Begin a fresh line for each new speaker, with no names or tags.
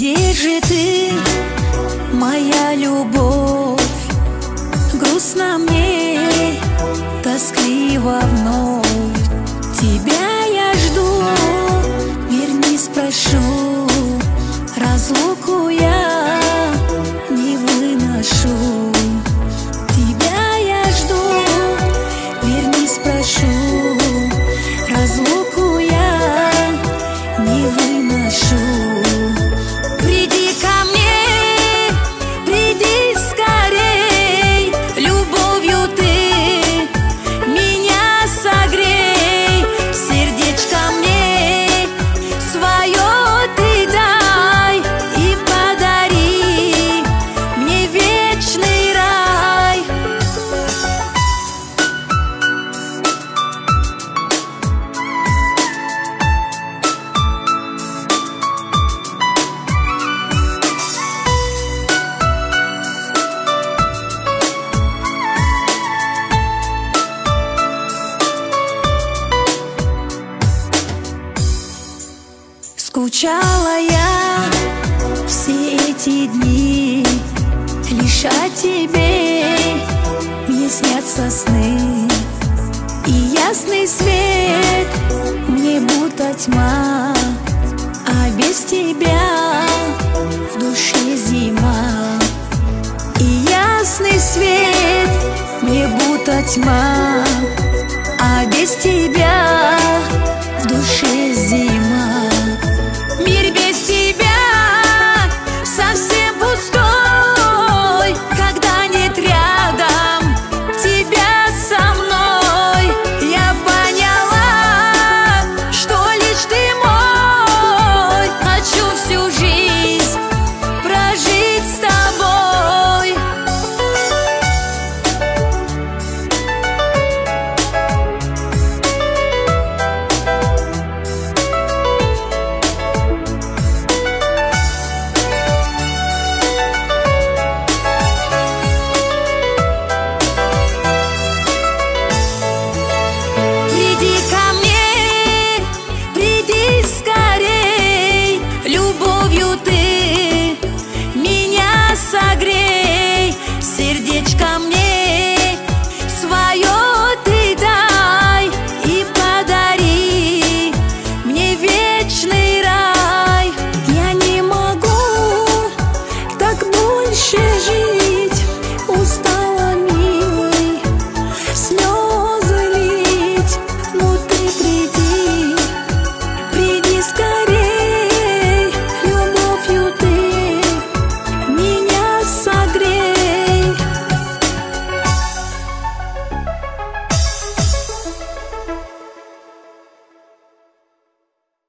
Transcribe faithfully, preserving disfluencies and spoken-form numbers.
Где же ты, моя любовь? Грустно мне, тоскливо вновь. Тебя я жду, вернись, прошу. Разлуку я не выношу. Тебя я жду, вернись, прошу. Разлуку я не выношу. Скучала я все эти дни, лишь о тебе мне снятся сны. И ясный свет мне будто тьма, а без тебя в душе зима. И ясный свет мне будто тьма, а без тебя